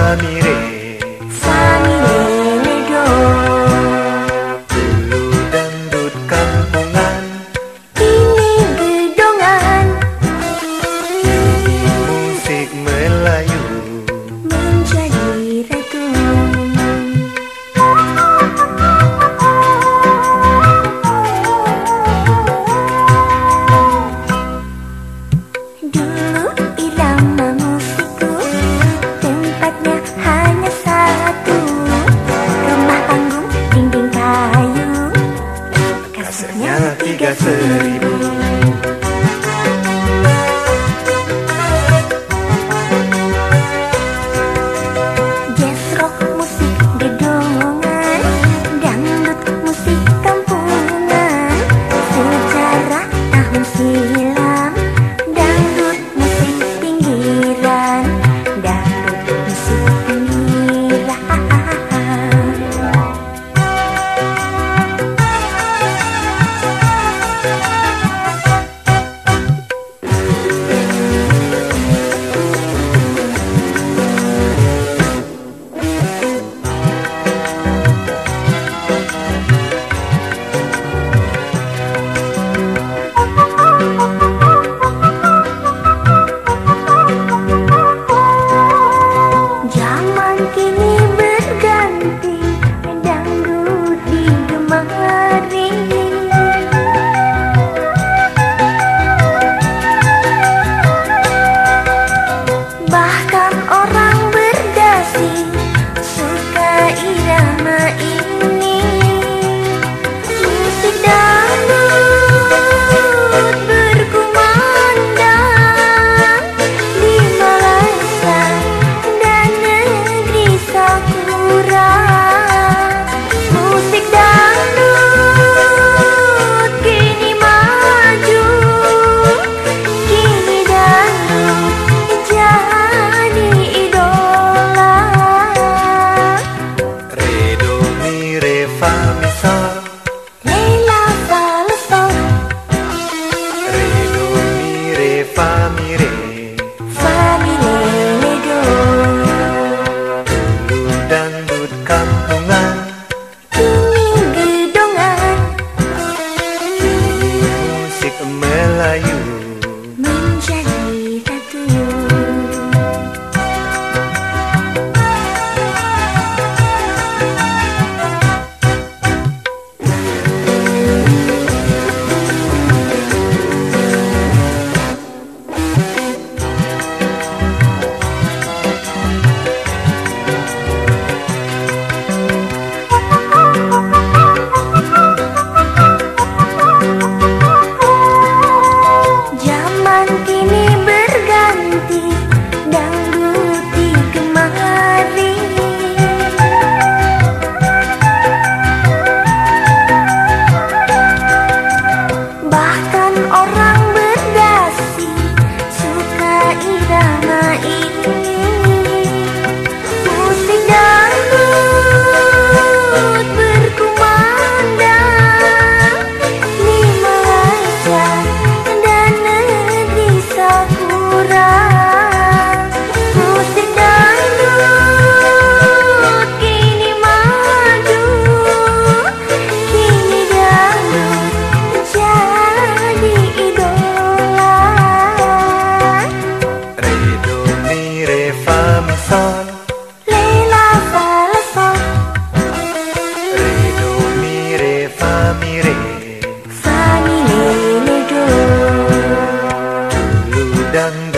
mi re, fa mi le do. dulu dangdut kampungan, Kini gedongan kini musik Melayu. menjadi ratu. Dulu irama musikku tempatnya hanya satu, rumah panggung dinding kayu, kasetnya 3.000. Jazz rock musik gedongan, dangdut musik kampungan, sejarah tahun silam, dangdut musik pinggiran, dangdut musik pinggiran. Zaman kini berganti, dangdut digemari. Bahkan orang berdasi suka irama ini. Musik dangdut berkumandang di Malaysia dan negeri Sakura. Musik dangdut kini maju, kini dangdut jadi idola. Re do mi re fa mi sol, Lela fa la sol, re do mi re fa mi re, fa mi le do. dulu dangdut kampungan, Kini gedongan kini musik Melayu. menjadi ratu. Zaman kini berganti, dangdut digemari. Bahkan orang berdasi suka irama ini. Musik dangdut berkumandang di Malaysia dan negeri Sakura. Musik dangdut kini maju, kini dangdut jadi idola. Re do mi re fa mi sol, Lela fa la sol, re do mi re fa mi re, fa mi le do. dulu dangdut